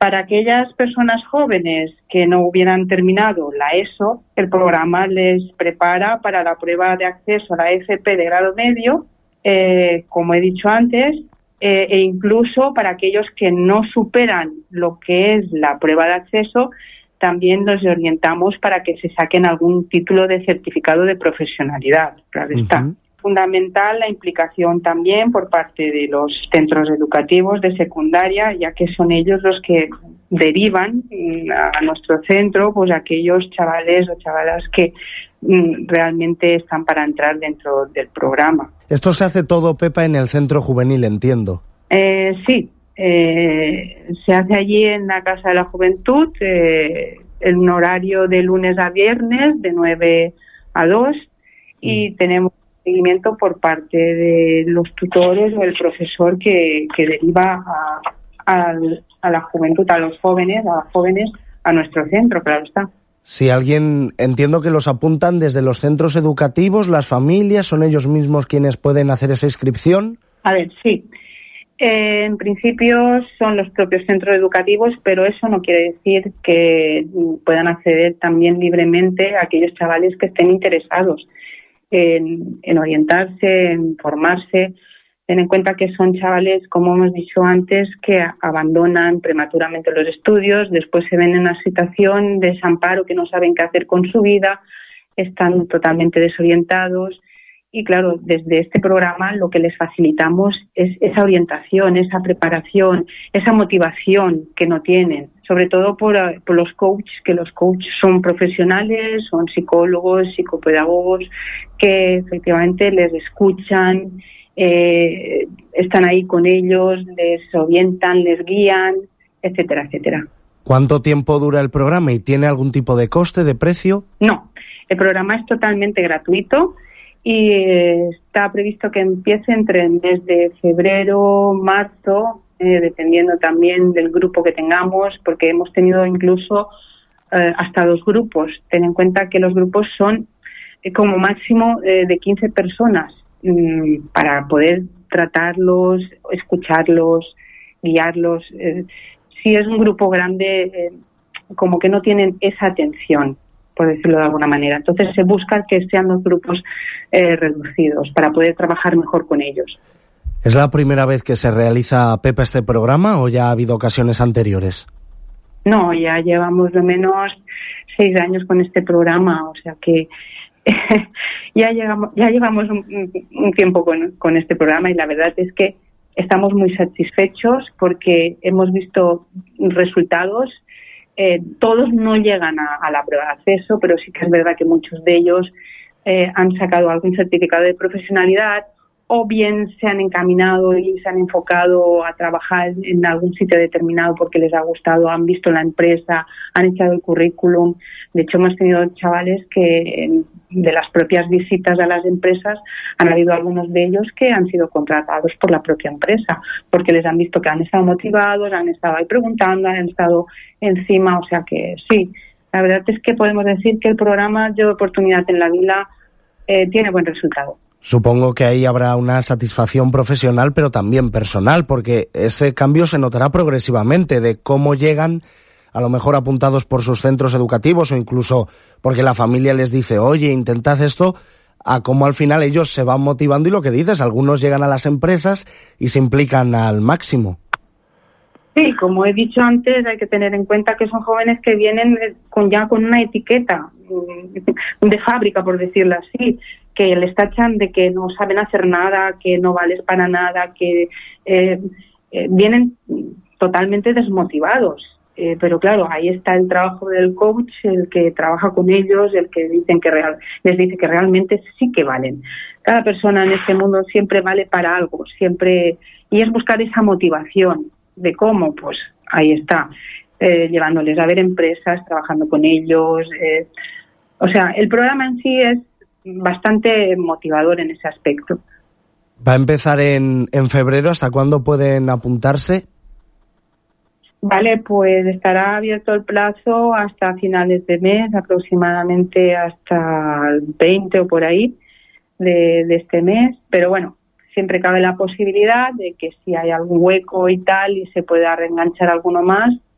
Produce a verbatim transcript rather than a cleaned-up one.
Para aquellas personas jóvenes que no hubieran terminado la ESO, el programa les prepara para la prueba de acceso a la F P de grado medio, eh, como he dicho antes, eh, e incluso para aquellos que no superan lo que es la prueba de acceso, también nos orientamos para que se saquen algún título de certificado de profesionalidad, claro está. Uh-huh. Fundamental la implicación también por parte de los centros educativos de secundaria, ya que son ellos los que derivan a nuestro centro pues aquellos chavales o chavalas que mm, realmente están para entrar dentro del programa. Esto se hace todo, Pepa, en el centro juvenil, entiendo. Eh, sí, eh, se hace allí en la Casa de la Juventud, eh, en un horario de lunes a viernes, de nueve a dos, y mm. tenemos seguimiento por parte de los tutores o el profesor que, que deriva a, a, a la juventud, a los jóvenes, a los jóvenes a nuestro centro, claro está. Si alguien, entiendo que los apuntan desde los centros educativos, las familias, ¿son ellos mismos quienes pueden hacer esa inscripción? A ver, sí. Eh, en principio son los propios centros educativos, pero eso no quiere decir que puedan acceder también libremente a aquellos chavales que estén interesados En, en orientarse, en formarse. Ten en cuenta que son chavales, como hemos dicho antes, que abandonan prematuramente los estudios, después se ven en una situación de desamparo, que no saben qué hacer con su vida, están totalmente desorientados y claro, desde este programa lo que les facilitamos es esa orientación, esa preparación, esa motivación que no tienen, sobre todo por, por los coaches, que los coaches son profesionales, son psicólogos, psicopedagogos, que efectivamente les escuchan, eh, están ahí con ellos, les orientan, les guían, etcétera, etcétera. ¿Cuánto tiempo dura el programa y tiene algún tipo de coste, de precio? No, el programa es totalmente gratuito y está previsto que empiece entre el mes de febrero, marzo, eh, dependiendo también del grupo que tengamos, porque hemos tenido incluso eh, hasta dos grupos. Ten en cuenta que los grupos son eh, como máximo eh, de quince personas mmm, para poder tratarlos, escucharlos, guiarlos. Eh, si es un grupo grande, eh, como que no tienen esa atención, por decirlo de alguna manera. Entonces se busca que sean los grupos eh, reducidos para poder trabajar mejor con ellos. ¿Es la primera vez que se realiza, Pepa, este programa o ya ha habido ocasiones anteriores? No, ya llevamos lo menos seis años con este programa, o sea que ya llegamos, ya llevamos un, un tiempo con, con este programa y la verdad es que estamos muy satisfechos porque hemos visto resultados. Eh, todos no llegan a, a la prueba de acceso, pero sí que es verdad que muchos de ellos eh, han sacado algún certificado de profesionalidad o bien se han encaminado y se han enfocado a trabajar en algún sitio determinado porque les ha gustado, han visto la empresa, han echado el currículum. De hecho, hemos tenido chavales que de las propias visitas a las empresas han habido algunos de ellos que han sido contratados por la propia empresa porque les han visto que han estado motivados, han estado ahí preguntando, han estado encima, o sea que sí, la verdad es que podemos decir que el programa Yo Oportunidad en la Vila eh, tiene buen resultado. Supongo que ahí habrá una satisfacción profesional, pero también personal, porque ese cambio se notará progresivamente de cómo llegan, a lo mejor apuntados por sus centros educativos o incluso porque la familia les dice, oye, intentad esto, a cómo al final ellos se van motivando y lo que dices, algunos llegan a las empresas y se implican al máximo. Sí, como he dicho antes, hay que tener en cuenta que son jóvenes que vienen con ya con una etiqueta de fábrica, por decirlo así, que les tachan de que no saben hacer nada, que no vales para nada, que eh, eh, vienen totalmente desmotivados. Eh, pero claro, ahí está el trabajo del coach, el que trabaja con ellos, el que dicen que real, les dice que realmente sí que valen. Cada persona en este mundo siempre vale para algo, siempre, y es buscar esa motivación. ¿De cómo? Pues ahí está, eh, llevándoles a ver empresas, trabajando con ellos. Eh, o sea, el programa en sí es bastante motivador en ese aspecto. ¿Va a empezar en, en febrero? ¿Hasta cuándo pueden apuntarse? Vale, pues estará abierto el plazo hasta finales de mes, aproximadamente hasta el veinte o por ahí de, de este mes, pero bueno, siempre cabe la posibilidad de que si hay algún hueco y tal y se pueda reenganchar alguno más,